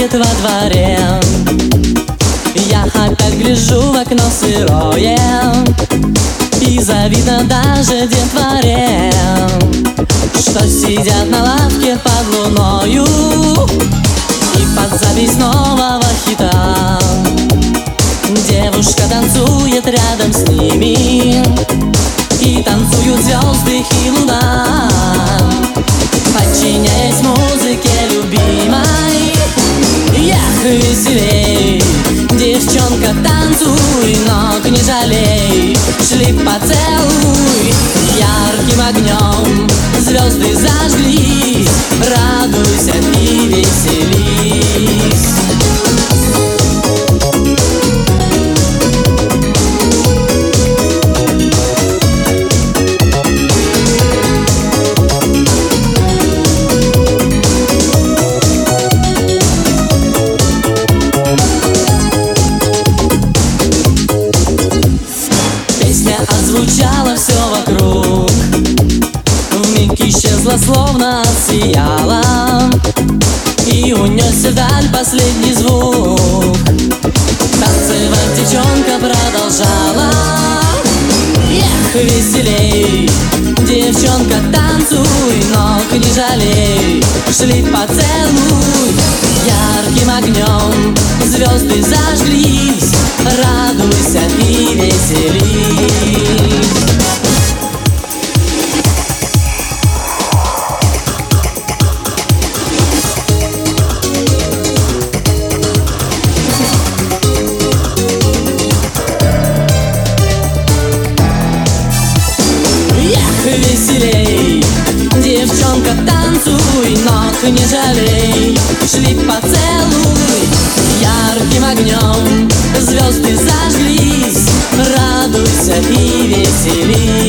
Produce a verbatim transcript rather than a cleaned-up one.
играет во дворе. Я опять гляжу в окно сырое, и завидно даже детворе, что сидят на лавке под луною и под запись нового хита. Девушка танцует рядом с ними, и танцуют звезды и луна, подчиняясь музыке любимой. Эх, веселей, девчонка, танцуй, ног не жалей, шли поцелуй ярким огнем, звезды зажглись, радуйся и веселись. Озвучало все вокруг, вмиг исчезла, словно сияла, и унесся вдаль последний звук. Танцевать девчонка продолжала. Эх, веселей, девчонка, танцуй, ног не жалей, шли поцелуй ярким огнем, звезды зажглись, радуйся и веселись. Веселей, девчонка, танцуй, ног не жалей, шли поцелуй ярким огнем, звезды зажглись, радуйся и веселись.